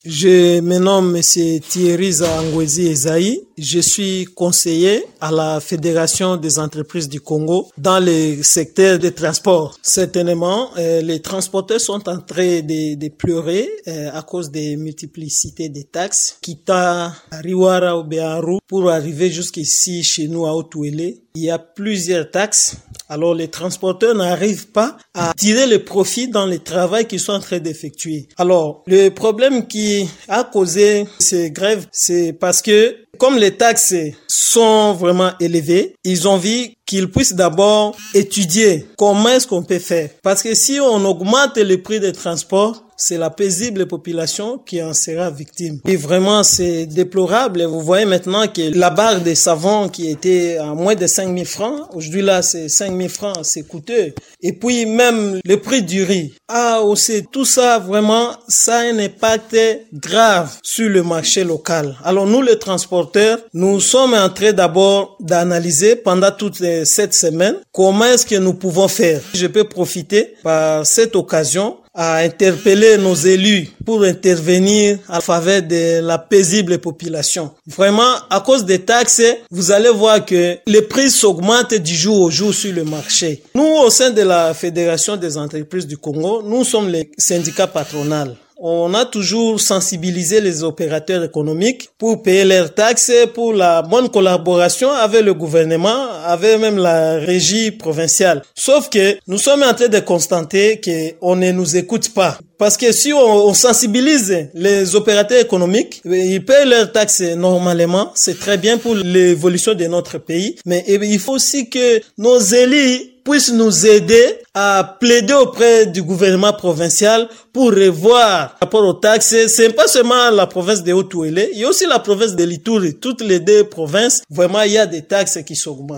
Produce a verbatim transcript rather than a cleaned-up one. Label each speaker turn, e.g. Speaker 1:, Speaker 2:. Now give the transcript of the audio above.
Speaker 1: Je me nomme M. Thierry Zangwezi Ezaï. Je suis conseiller à la Fédération des entreprises du Congo dans le secteur des transports. Certainement, euh, les transporteurs sont en train de, de pleurer euh, à cause des multiplicités des taxes. Kita, Riwara ou Béarou, pour arriver jusqu'ici chez nous à Otouélé, il y a plusieurs taxes. Alors les transporteurs n'arrivent pas à tirer le profit dans le travail qu'ils sont en train d'effectuer. Alors le problème qui a causé ces grèves, c'est parce que comme les taxes sont vraiment élevées, ils ont vu qu'ils puissent d'abord étudier comment est-ce qu'on peut faire. Parce que si on augmente le prix des transports, c'est la paisible population qui en sera victime. Et vraiment, c'est déplorable. Vous voyez maintenant que la barre de savon qui était à moins de cinq mille francs, aujourd'hui là, c'est cinq mille francs, c'est coûteux. Et puis même le prix du riz. Ah, aussi, tout ça, vraiment, ça a un impact grave sur le marché local. Alors nous, les transporteurs, nous sommes en train d'abord d'analyser pendant toutes les sept semaines comment est-ce que nous pouvons faire. Je peux profiter par cette occasion à interpeller nos élus pour intervenir en faveur de la paisible population. Vraiment, à cause des taxes, vous allez voir que les prix s'augmentent du jour au jour sur le marché. Nous, au sein de la Fédération des entreprises du Congo, nous sommes les syndicats patronaux. On a toujours sensibilisé les opérateurs économiques pour payer leurs taxes, pour la bonne collaboration avec le gouvernement, avec même la régie provinciale. Sauf que nous sommes en train de constater qu'on ne nous écoute pas. Parce que si on, on sensibilise les opérateurs économiques, ils payent leurs taxes normalement, c'est très bien pour l'évolution de notre pays. Mais il faut aussi que nos élus puissent nous aider à plaider auprès du gouvernement provincial pour revoir rapport aux taxes. C'est pas seulement la province de Haut-Ouélé, il y a aussi la province de l'Ituri. Toutes les deux provinces, vraiment, il y a des taxes qui s'augmentent.